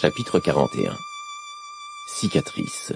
Chapitre 41. Cicatrice.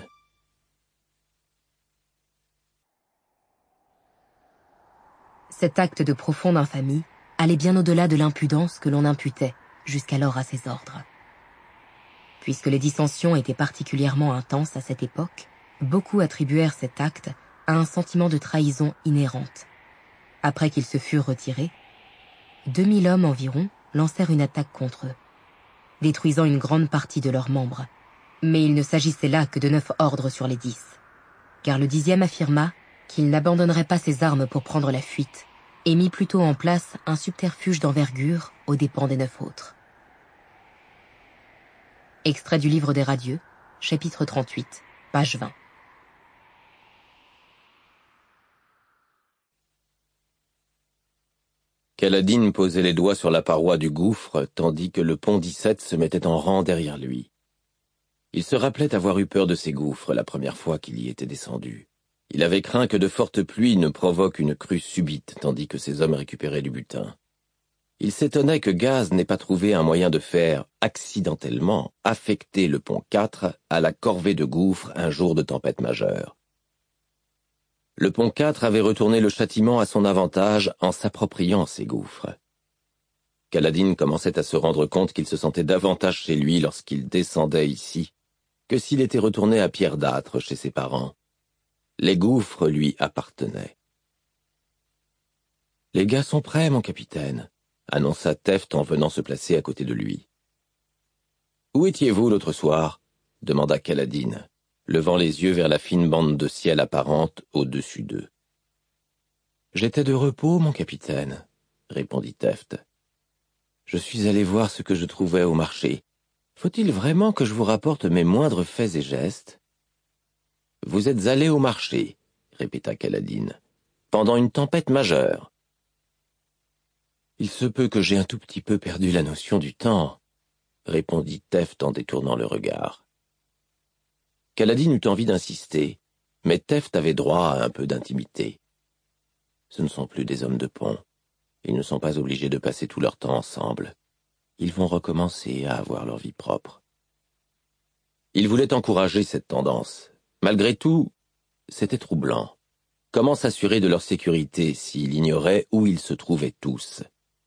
Cet acte de profonde infamie allait bien au-delà de l'impudence que l'on imputait jusqu'alors à ses ordres. Puisque les dissensions étaient particulièrement intenses à cette époque, beaucoup attribuèrent cet acte à un sentiment de trahison inhérente. Après qu'ils se furent retirés, 2000 hommes environ lancèrent une attaque contre eux, détruisant une grande partie de leurs membres. Mais il ne s'agissait là que de 9 ordres sur les 10, car le 10e affirma qu'il n'abandonnerait pas ses armes pour prendre la fuite, et mit plutôt en place un subterfuge d'envergure aux dépens des 9 autres. Extrait du livre des Radieux, chapitre 38, page 20. Kaladin posait les doigts sur la paroi du gouffre, tandis que le pont 17 se mettait en rang derrière lui. Il se rappelait avoir eu peur de ces gouffres la première fois qu'il y était descendu. Il avait craint que de fortes pluies ne provoquent une crue subite, tandis que ses hommes récupéraient du butin. Il s'étonnait que Gaz n'ait pas trouvé un moyen de faire, accidentellement, affecter le pont 4 à la corvée de gouffres un jour de tempête majeure. Le pont 4 avait retourné le châtiment à son avantage en s'appropriant ces gouffres. Kaladin commençait à se rendre compte qu'il se sentait davantage chez lui lorsqu'il descendait ici que s'il était retourné à Pierre d'Âtre chez ses parents. Les gouffres lui appartenaient. « Les gars sont prêts, mon capitaine », annonça Teft en venant se placer à côté de lui. « Où étiez-vous l'autre soir » demanda Kaladin, levant les yeux vers la fine bande de ciel apparente au-dessus d'eux. « J'étais de repos, mon capitaine, » répondit Teft. « Je suis allé voir ce que je trouvais au marché. Faut-il vraiment que je vous rapporte mes moindres faits et gestes ?»« Vous êtes allé au marché, » répéta Kaladin, « pendant une tempête majeure. »« Il se peut que j'ai un tout petit peu perdu la notion du temps, » répondit Teft en détournant le regard. Kaladin eut envie d'insister, mais Teft avait droit à un peu d'intimité. Ce ne sont plus des hommes de pont. Ils ne sont pas obligés de passer tout leur temps ensemble. Ils vont recommencer à avoir leur vie propre. Il voulait encourager cette tendance. Malgré tout, c'était troublant. Comment s'assurer de leur sécurité s'il ignorait où ils se trouvaient tous?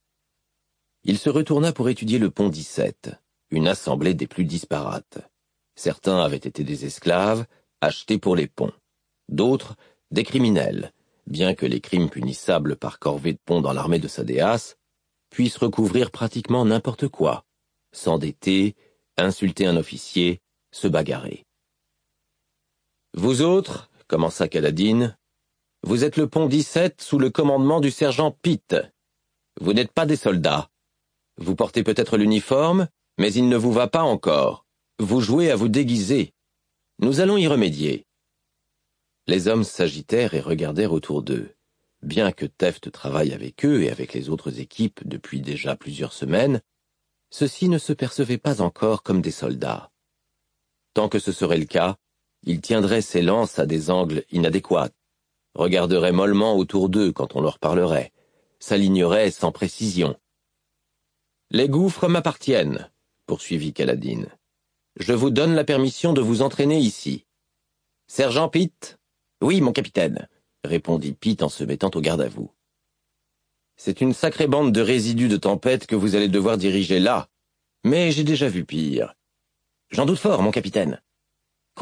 Il se retourna pour étudier le pont 17, une assemblée des plus disparates. Certains avaient été des esclaves, achetés pour les ponts. D'autres, des criminels, bien que les crimes punissables par corvée de pont dans l'armée de Sadéas puissent recouvrir pratiquement n'importe quoi, s'endetter, insulter un officier, se bagarrer. « Vous autres, » commença Kaladin, « vous êtes le pont 17 sous le commandement du sergent Pitt. Vous n'êtes pas des soldats. Vous portez peut-être l'uniforme, mais il ne vous va pas encore. Vous jouez à vous déguiser. Nous allons y remédier. » Les hommes s'agitèrent et regardèrent autour d'eux. Bien que Teft travaille avec eux et avec les autres équipes depuis déjà plusieurs semaines, ceux-ci ne se percevaient pas encore comme des soldats. Tant que ce serait le cas, ils tiendraient ces lances à des angles inadéquats, regarderaient mollement autour d'eux quand on leur parlerait, s'aligneraient sans précision. « Les gouffres m'appartiennent, » poursuivit Kaladin. « Je vous donne la permission de vous entraîner ici. »« Sergent Pitt ?»« Oui, mon capitaine, » répondit Pitt en se mettant au garde à vous. « C'est une sacrée bande de résidus de tempête que vous allez devoir diriger là, mais j'ai déjà vu pire. »« J'en doute fort, mon capitaine. »« Croyez-moi, »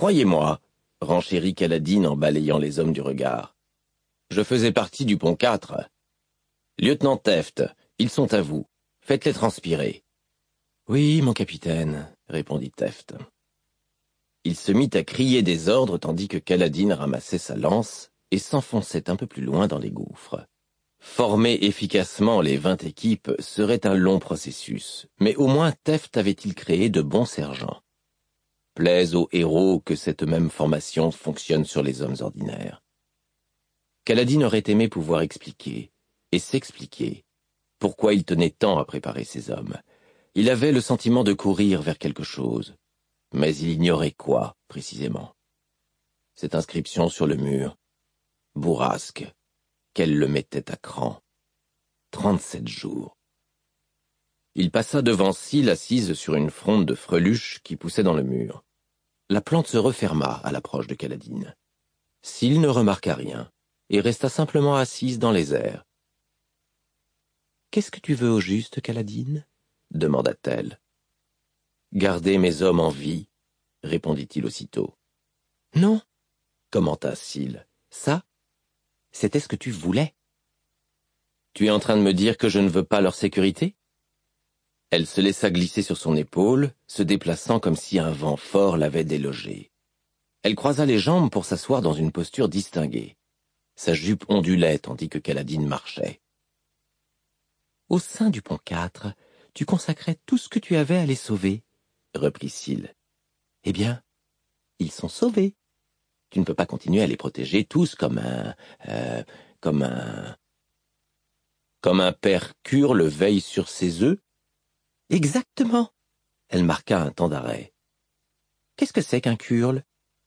renchérit Kaladin en balayant les hommes du regard. « Je faisais partie du pont 4. Lieutenant Teft, ils sont à vous. Faites-les transpirer. »« Oui, mon capitaine, » répondit Teft. Il se mit à crier des ordres tandis que Kaladin ramassait sa lance et s'enfonçait un peu plus loin dans les gouffres. Former efficacement les 20 équipes serait un long processus, mais au moins Teft avait-il créé de bons sergents. Plaise aux héros que cette même formation fonctionne sur les hommes ordinaires. Kaladin aurait aimé pouvoir expliquer, et s'expliquer, pourquoi il tenait tant à préparer ses hommes. Il avait le sentiment de courir vers quelque chose, mais il ignorait quoi, précisément. Cette inscription sur le mur, bourrasque, qu'elle le mettait à cran. 37 jours. Il passa devant Syl assise sur une fronde de freluche qui poussait dans le mur. La plante se referma à l'approche de Kaladin. Syl ne remarqua rien et resta simplement assise dans les airs. « Qu'est-ce que tu veux au juste, Kaladin » demanda-t-elle. « Garder mes hommes en vie, » répondit-il aussitôt. « Non, » commenta Syl. « Ça, c'était ce que tu voulais. » « Tu es en train de me dire que je ne veux pas leur sécurité ?» Elle se laissa glisser sur son épaule, se déplaçant comme si un vent fort l'avait délogée. Elle croisa les jambes pour s'asseoir dans une posture distinguée. Sa jupe ondulait tandis que Kaladin marchait. « Au sein du pont 4, tu consacrais tout ce que tu avais à les sauver, » reprit Syl. « Eh bien, ils sont sauvés. Tu ne peux pas continuer à les protéger tous comme Comme un père curle veille sur ses œufs. » Exactement. Elle marqua un temps d'arrêt. Qu'est-ce que c'est qu'un curle?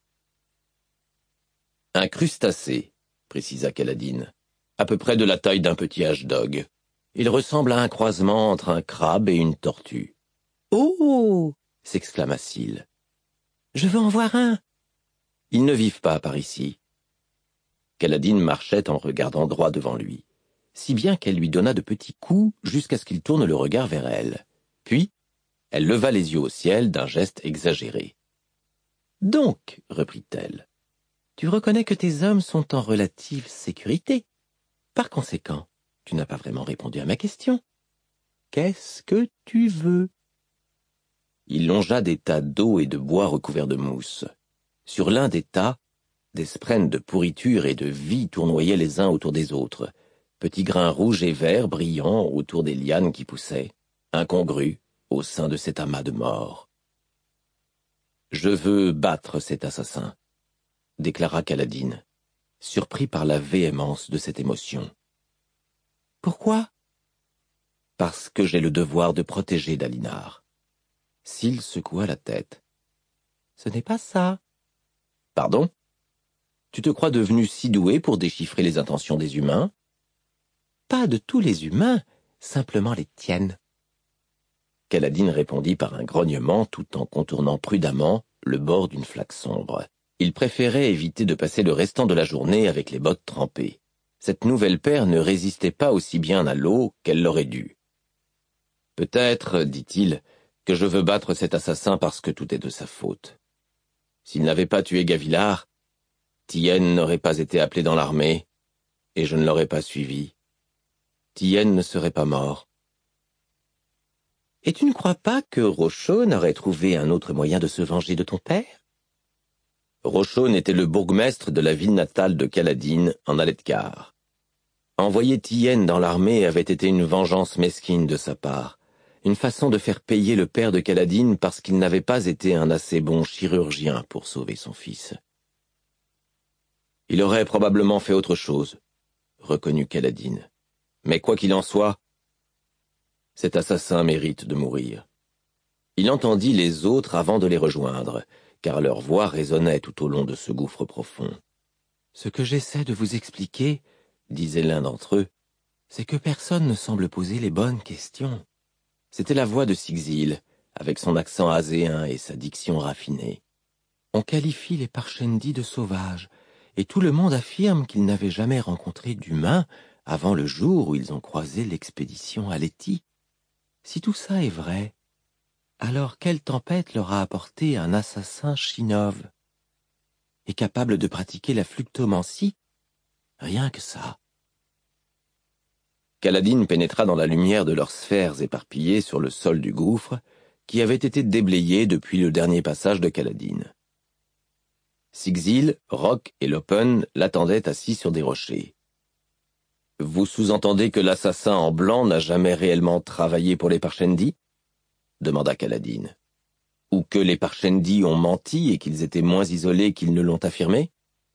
Un crustacé, précisa Kaladin, à peu près de la taille d'un petit hache-dog. Il ressemble à un croisement entre un crabe et une tortue. Oh! S'exclama Syl. Je veux en voir un. Ils ne vivent pas par ici. Kaladin marchait en regardant droit devant lui, si bien qu'elle lui donna de petits coups jusqu'à ce qu'il tourne le regard vers elle. Puis, elle leva les yeux au ciel d'un geste exagéré. « Donc, reprit-elle, tu reconnais que tes hommes sont en relative sécurité. Par conséquent, tu n'as pas vraiment répondu à ma question. Qu'est-ce que tu veux ?» Il longea des tas d'eau et de bois recouverts de mousse. Sur l'un des tas, des sprènes de pourriture et de vie tournoyaient les uns autour des autres, petits grains rouges et verts brillants autour des lianes qui poussaient, incongrus au sein de cet amas de morts. « Je veux battre cet assassin, » déclara Kaladin, surpris par la véhémence de cette émotion. « Pourquoi ?»« Parce que j'ai le devoir de protéger Dalinar. » Syl secoua la tête. « Ce n'est pas ça. »« Pardon ? Tu te crois devenu si doué pour déchiffrer les intentions des humains ? » ?»« Pas de tous les humains, simplement les tiennes. » Kaladin répondit par un grognement tout en contournant prudemment le bord d'une flaque sombre. Il préférait éviter de passer le restant de la journée avec les bottes trempées. Cette nouvelle paire ne résistait pas aussi bien à l'eau qu'elle l'aurait dû. « Peut-être, dit-il, que je veux battre cet assassin parce que tout est de sa faute. S'il n'avait pas tué Gavilar, Tien n'aurait pas été appelé dans l'armée, et je ne l'aurais pas suivi. Tien ne serait pas mort. Et tu ne crois pas que Roshon aurait trouvé un autre moyen de se venger de ton père? Roshon était le bourgmestre de la ville natale de Kaladin, en Alethkar. Envoyer Tien dans l'armée avait été une vengeance mesquine de sa part, une façon de faire payer le père de Kaladin parce qu'il n'avait pas été un assez bon chirurgien pour sauver son fils. Il aurait probablement fait autre chose, reconnut Kaladin. Mais quoi qu'il en soit, cet assassin mérite de mourir. Il entendit les autres avant de les rejoindre, car leur voix résonnait tout au long de ce gouffre profond. « Ce que j'essaie de vous expliquer, » disait l'un d'entre eux, « c'est que personne ne semble poser les bonnes questions. » C'était la voix de Sigzil, avec son accent aséen et sa diction raffinée. On qualifie les Parshendi de sauvages, et tout le monde affirme qu'ils n'avaient jamais rencontré d'humains avant le jour où ils ont croisé l'expédition à Letty. Si tout ça est vrai, alors quelle tempête leur a apporté un assassin Shinov? Et capable de pratiquer la fluctomancie? Rien que ça. Kaladin pénétra dans la lumière de leurs sphères éparpillées sur le sol du gouffre, qui avait été déblayé depuis le dernier passage de Kaladin. Sigzil, Rock et Lopen l'attendaient assis sur des rochers. « Vous sous-entendez que l'assassin en blanc n'a jamais réellement travaillé pour les Parshendi ?» demanda Kaladin. « Ou que les Parshendi ont menti et qu'ils étaient moins isolés qu'ils ne l'ont affirmé ?»«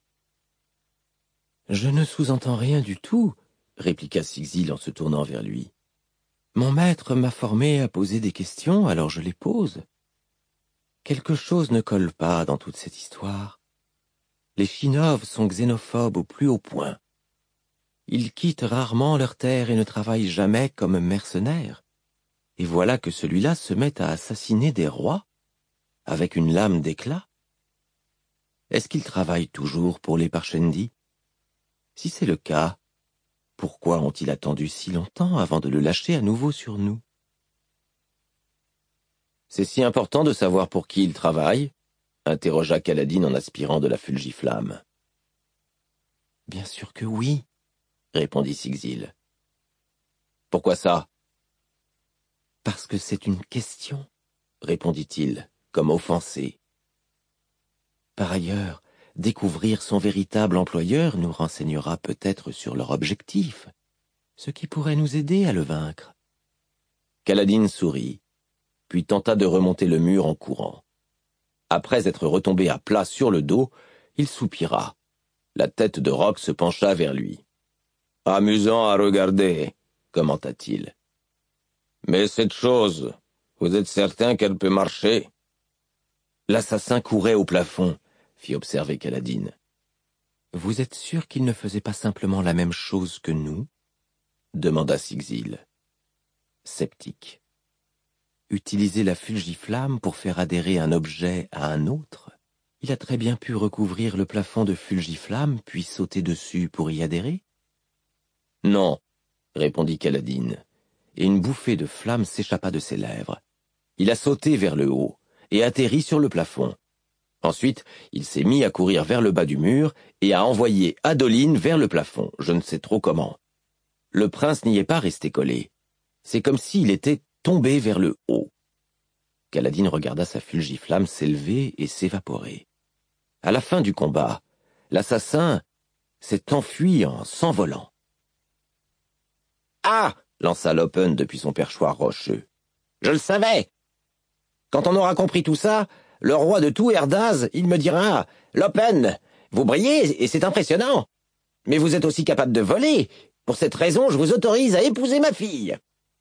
Je ne sous-entends rien du tout, » répliqua Sigzil en se tournant vers lui. « Mon maître m'a formé à poser des questions, alors je les pose. Quelque chose ne colle pas dans toute cette histoire. Les Shinov sont xénophobes au plus haut point. Ils quittent rarement leur terre et ne travaillent jamais comme mercenaires. et voilà que celui-là se met à assassiner des rois, avec une lame d'éclat. Est-ce qu'il travaille toujours pour les Parshendi? Si c'est le cas, pourquoi ont-ils attendu si longtemps avant de le lâcher à nouveau sur nous? C'est si important de savoir pour qui il travaille? Interrogea Kaladin en aspirant de la fulgiflamme. Bien sûr que oui, répondit Sigzil. Pourquoi ça? Parce que c'est une question, répondit-il, comme offensé. Par ailleurs, découvrir son véritable employeur nous renseignera peut-être sur leur objectif, ce qui pourrait nous aider à le vaincre. Kaladin sourit, puis tenta de remonter le mur en courant. Après être retombé à plat sur le dos, il soupira. La tête de Rock se pencha vers lui. « Amusant à regarder, » commenta-t-il. « Mais cette chose, vous êtes certain qu'elle peut marcher ?» L'assassin courait au plafond, fit observer Kaladin. « Vous êtes sûr qu'il ne faisait pas simplement la même chose que nous ?» demanda Sigzil. Sceptique. Utiliser la fulgiflamme pour faire adhérer un objet à un autre? Il a très bien pu recouvrir le plafond de fulgiflamme, puis sauter dessus pour y adhérer? Non, répondit Kaladin, et une bouffée de flamme s'échappa de ses lèvres. Il a sauté vers le haut et atterri sur le plafond. Ensuite, il s'est mis à courir vers le bas du mur et a envoyé Adoline vers le plafond, je ne sais trop comment. Le prince n'y est pas resté collé. C'est comme s'il était tombé vers le haut. Kaladin regarda sa fulgiflamme s'élever et s'évaporer. À la fin du combat, l'assassin s'est enfui en s'envolant. « Ah !» lança Lopen depuis son perchoir rocheux. « Je le savais ! Quand on aura compris tout ça, le roi de tout Erdaz, il me dira « Lopen, vous brillez et c'est impressionnant, mais vous êtes aussi capable de voler. Pour cette raison, je vous autorise à épouser ma fille. »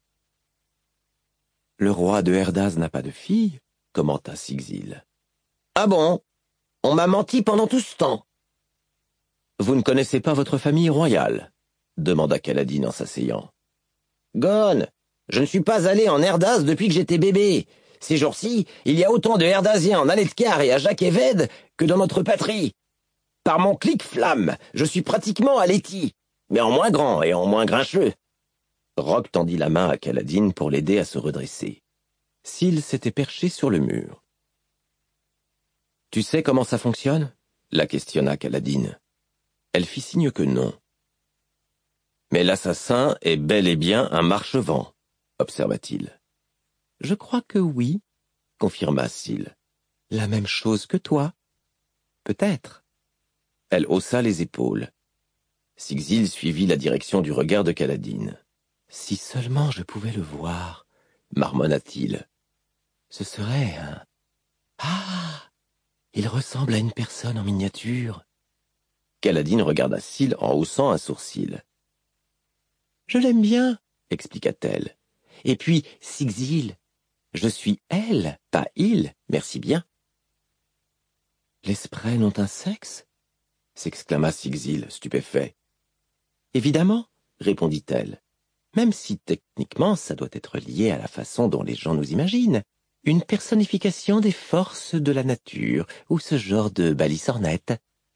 Le roi de Erdaz n'a pas de fille, commenta Sigzil. Ah bon? On m'a menti pendant tout ce temps. Vous ne connaissez pas votre famille royale? Demanda Kaladin en s'asseyant. Gon, je ne suis pas allé en Erdaz depuis que j'étais bébé. Ces jours-ci, il y a autant de Erdaziens en Aletkar et à Jacques-Éved que dans notre patrie. Par mon clic-flamme, je suis pratiquement à Léti, mais en moins grand et en moins grincheux. Rock tendit la main à Kaladin pour l'aider à se redresser. Syl s'était perché sur le mur. « Tu sais comment ça fonctionne ?» la questionna Kaladin. Elle fit signe que non. « Mais l'assassin est bel et bien un marche-vent, » observa-t-il. « Je crois que oui, » confirma Syl. « La même chose que toi. Peut-être. » Elle haussa les épaules. Sigzil suivit la direction du regard de Kaladin. « Si seulement je pouvais le voir, » marmonna-t-il. « Ce serait un... Ah! Il ressemble à une personne en miniature. » Kaladin regarda Syl en haussant un sourcil. « Je l'aime bien, » expliqua-t-elle. « Et puis, Sigzil, je suis elle, pas il, merci bien. »« Les Spren ont un sexe ?» s'exclama Sigzil, stupéfait. « Évidemment, » répondit-elle, « même si techniquement ça doit être lié à la façon dont les gens nous imaginent. Une personnification des forces de la nature, ou ce genre de balissornette. »«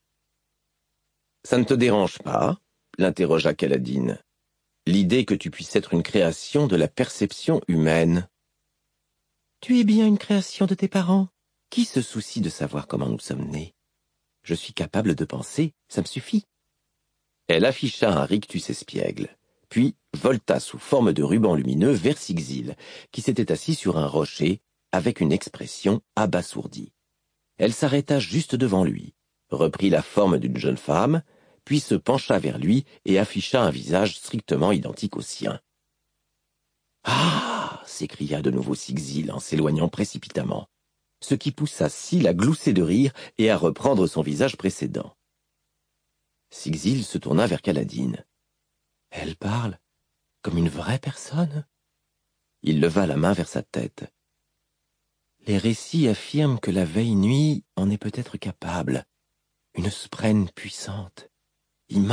Ça ne te dérange pas ?» l'interrogea Kaladin. « L'idée que tu puisses être une création de la perception humaine. »« Tu es bien une création de tes parents. Qui se soucie de savoir comment nous sommes nés? Je suis capable de penser, ça me suffit. » Elle afficha un rictus espiègle, puis volta sous forme de ruban lumineux vers Sigzil, qui s'était assis sur un rocher, avec une expression abasourdie. Elle s'arrêta juste devant lui, reprit la forme d'une jeune femme, puis se pencha vers lui et afficha un visage strictement identique au sien. « Ah !» s'écria de nouveau Sigzil en s'éloignant précipitamment, ce qui poussa Syl à glousser de rire et à reprendre son visage précédent. Sigzil se tourna vers Kaladin. « Elle parle comme une vraie personne ?» Il leva la main vers sa tête. « Les récits affirment que la veille nuit en est peut-être capable. Une Spren puissante, immense. »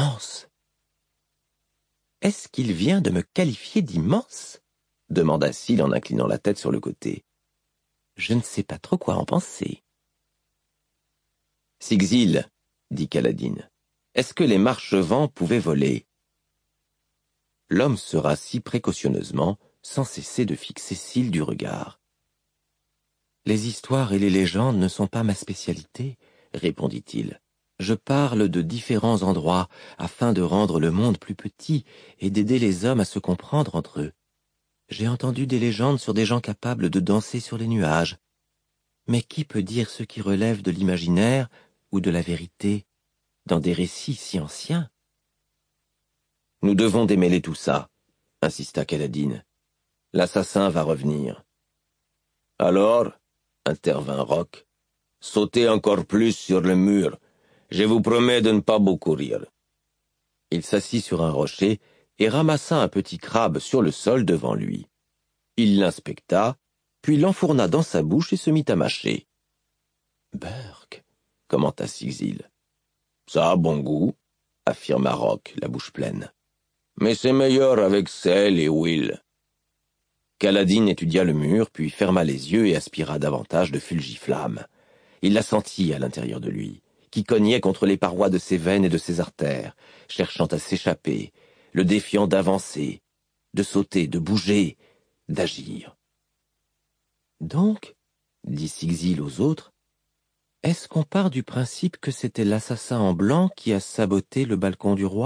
Est-ce qu'il vient de me qualifier d'immense? demanda Syl en inclinant la tête sur le côté. Je ne sais pas trop quoi en penser. Sigzil, dit Kaladin, est-ce que les marchevents pouvaient voler? L'homme se rassit précautionneusement, sans cesser de fixer Syl du regard. Les histoires et les légendes ne sont pas ma spécialité, répondit-il. Je parle de différents endroits afin de rendre le monde plus petit et d'aider les hommes à se comprendre entre eux. J'ai entendu des légendes sur des gens capables de danser sur les nuages. Mais qui peut dire ce qui relève de l'imaginaire ou de la vérité dans des récits si anciens? Nous devons démêler tout ça, insista Kaladin. L'assassin va revenir. Alors, intervint Rock, sautez encore plus sur le mur. Je vous promets de ne pas beaucoup rire. Il s'assit sur un rocher et ramassa un petit crabe sur le sol devant lui. Il l'inspecta, puis l'enfourna dans sa bouche et se mit à mâcher. « Burk, commenta Sigzil. « Ça a bon goût, affirma Rock, la bouche pleine. Mais c'est meilleur avec sel et huile. » Kaladin étudia le mur, puis ferma les yeux et aspira davantage de fulgiflamme. Il la sentit à l'intérieur de lui, qui cognait contre les parois de ses veines et de ses artères, cherchant à s'échapper, le défiant d'avancer, de sauter, de bouger, d'agir. « Donc, dit Sigzil aux autres, est-ce qu'on part du principe que c'était l'assassin en blanc qui a saboté le balcon du roi? »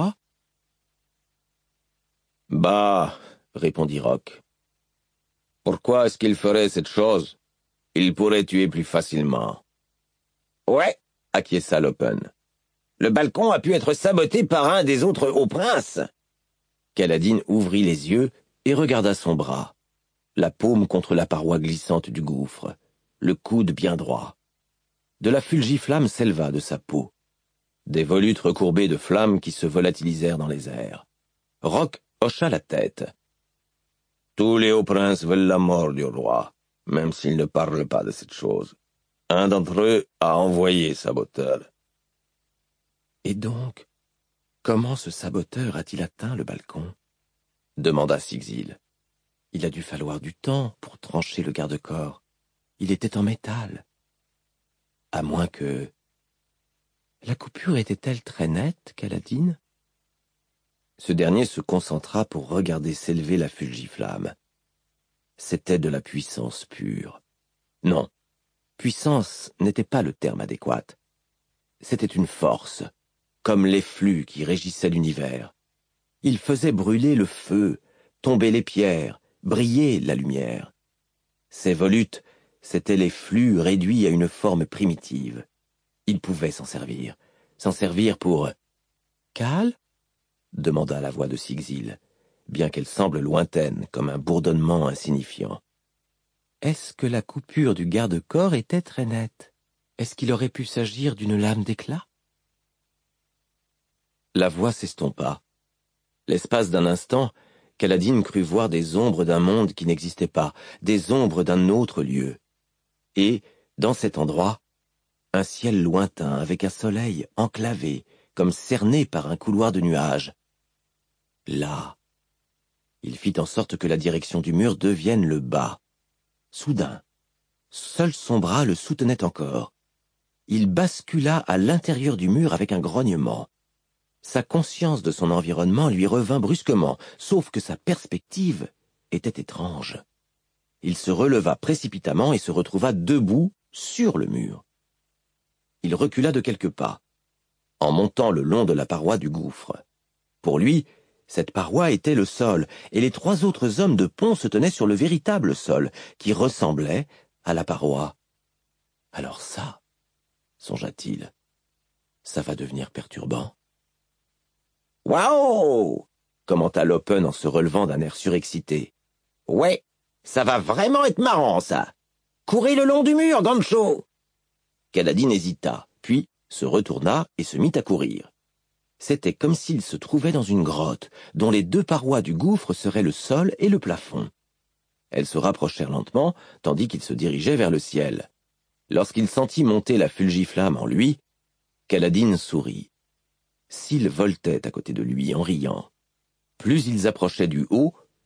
Bah, répondit Rock. Pourquoi est-ce qu'il ferait cette chose? Il pourrait tuer plus facilement. Ouais, acquiesça Lopen. Le balcon a pu être saboté par un des autres hauts princes. Kaladin ouvrit les yeux et regarda son bras, la paume contre la paroi glissante du gouffre, le coude bien droit. De la fulgiflamme s'éleva de sa peau, des volutes recourbées de flammes qui se volatilisèrent dans les airs. Rock hocha la tête. Tous les hauts princes veulent la mort du roi, même s'ils ne parlent pas de cette chose. Un d'entre eux a envoyé saboteur. Et donc, comment ce saboteur a-t-il atteint le balcon? Demanda Sigzil. Il a dû falloir du temps pour trancher le garde-corps. Il était en métal. À moins que... La coupure était-elle très nette, Kaladin? Ce dernier se concentra pour regarder s'élever la fulgiflamme. C'était de la puissance pure. Non, puissance n'était pas le terme adéquat. C'était une force, comme les flux qui régissaient l'univers. Il faisait brûler le feu, tomber les pierres, briller la lumière. Ces volutes, c'étaient les flux réduits à une forme primitive. Il pouvait s'en servir pour... « Cal ?» demanda la voix de Sigzil, bien qu'elle semble lointaine, comme un bourdonnement insignifiant. Est-ce que la coupure du garde-corps était très nette? Est-ce qu'il aurait pu s'agir d'une lame d'éclat? La voix s'estompa. L'espace d'un instant, Kaladin crut voir des ombres d'un monde qui n'existait pas, des ombres d'un autre lieu. Et, dans cet endroit, un ciel lointain avec un soleil enclavé, comme cerné par un couloir de nuages. Là, il fit en sorte que la direction du mur devienne le bas. Soudain, seul son bras le soutenait encore. Il bascula à l'intérieur du mur avec un grognement. Sa conscience de son environnement lui revint brusquement, sauf que sa perspective était étrange. Il se releva précipitamment et se retrouva debout sur le mur. Il recula de quelques pas, en montant le long de la paroi du gouffre. Pour lui, cette paroi était le sol, et les trois autres hommes de pont se tenaient sur le véritable sol, qui ressemblait à la paroi. Alors ça, songea-t-il, ça va devenir perturbant. « Waouh !» commenta Lopen en se relevant d'un air surexcité. « Ouais, ça va vraiment être marrant, ça. Courez le long du mur, Gancho !» Kaladin hésita, puis se retourna et se mit à courir. C'était comme s'il se trouvait dans une grotte, dont les deux parois du gouffre seraient le sol et le plafond. Elles se rapprochèrent lentement, tandis qu'il se dirigeait vers le ciel. Lorsqu'il sentit monter la fulgiflamme en lui, Kaladin sourit. Syl voltait à côté de lui en riant. Plus ils approchaient du haut,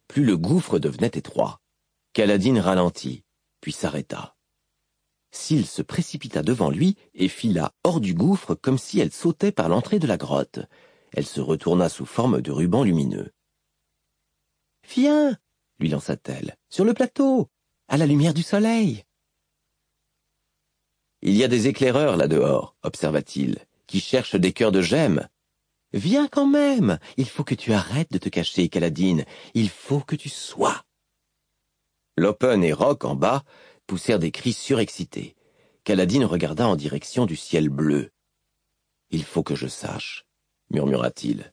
plus le gouffre devenait étroit. Kaladin ralentit, puis s'arrêta. Syl se précipita devant lui et fila hors du gouffre comme si elle sautait par l'entrée de la grotte. Elle se retourna sous forme de ruban lumineux. « Viens !» lui lança-t-elle. « Sur le plateau, à la lumière du soleil !»« Il y a des éclaireurs là-dehors, » observa-t-il, « qui cherchent des cœurs de gemmes. Viens quand même, il faut que tu arrêtes de te cacher, Kaladin, il faut que tu sois. » Lopen et Rock, en bas, poussèrent des cris surexcités. Kaladin regarda en direction du ciel bleu. « Il faut que je sache, » murmura-t-il.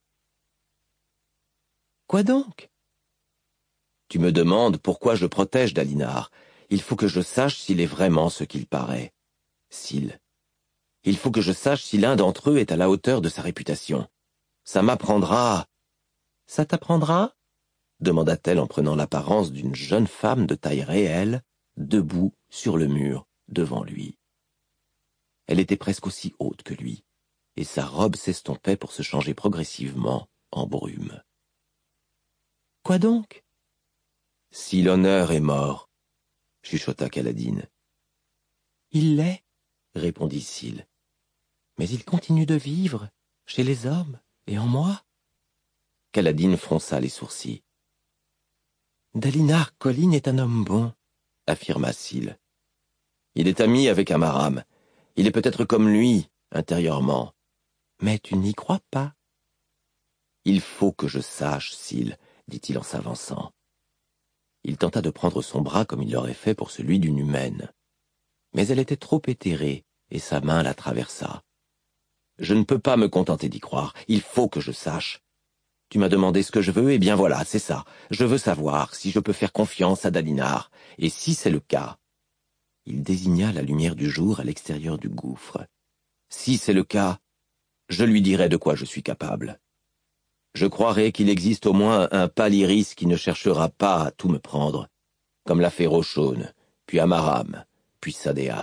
« Quoi donc ?»« Tu me demandes pourquoi je protège Dalinar. Il faut que je sache s'il est vraiment ce qu'il paraît. Syl. Il faut que je sache si l'un d'entre eux est à la hauteur de sa réputation. Ça m'apprendra. »« Ça t'apprendra ?» demanda-t-elle en prenant l'apparence d'une jeune femme de taille réelle, debout sur le mur, devant lui. Elle était presque aussi haute que lui, et sa robe s'estompait pour se changer progressivement en brume. « Quoi donc ?»« Si l'honneur est mort, » chuchota Kaladin. « Il l'est, » répondit Syl. « Mais il continue de vivre, chez les hommes et en moi. » Kaladin fronça les sourcils. « Dalinar Kholin est un homme bon, » affirma Syl. « Il est ami avec Amaram. Il est peut-être comme lui, intérieurement. Mais tu n'y crois pas. »« Il faut que je sache, Syl, » dit-il en s'avançant. Il tenta de prendre son bras comme il l'aurait fait pour celui d'une humaine. Mais elle était trop éthérée, et sa main la traversa. « Je ne peux pas me contenter d'y croire. Il faut que je sache. Tu m'as demandé ce que je veux, et bien voilà, c'est ça. Je veux savoir si je peux faire confiance à Dalinar. Et si c'est le cas... » Il désigna la lumière du jour à l'extérieur du gouffre. « Si c'est le cas, je lui dirai de quoi je suis capable. Je croirai qu'il existe au moins un Paliris qui ne cherchera pas à tout me prendre, comme l'a fait Roshone, puis Amaram, puis Sadéas. »«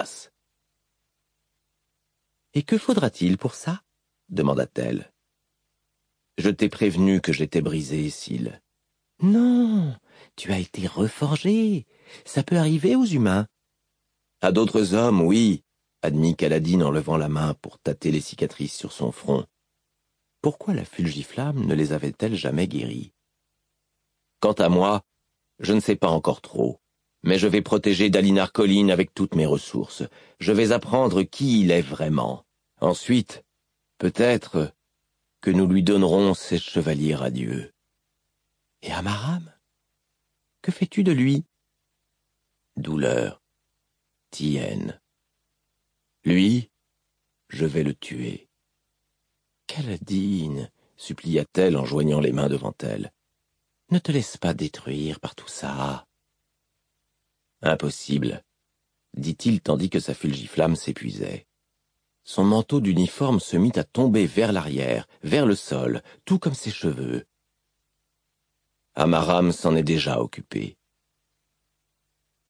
Et que faudra-t-il pour ça ?» demanda-t-elle. « Je t'ai prévenu que j'étais brisé, Syl. »« Non, tu as été reforgé. Ça peut arriver aux humains. »« À d'autres hommes, oui, » admit Kaladin en levant la main pour tâter les cicatrices sur son front. Pourquoi la fulgiflamme ne les avait-elle jamais guéries? Quant à moi, je ne sais pas encore trop, mais je vais protéger Dalinar Kholin avec toutes mes ressources. Je vais apprendre qui il est vraiment. Ensuite, peut-être que nous lui donnerons ses chevaliers radieux. Et Amaram? Que fais-tu de lui? Douleur. Tienne. Lui, je vais le tuer. Kaladin, supplia-t-elle en joignant les mains devant elle, ne te laisse pas détruire par tout ça. Impossible, dit-il tandis que sa fulgiflamme s'épuisait. Son manteau d'uniforme se mit à tomber vers l'arrière, vers le sol, tout comme ses cheveux. Amaram s'en est déjà occupé.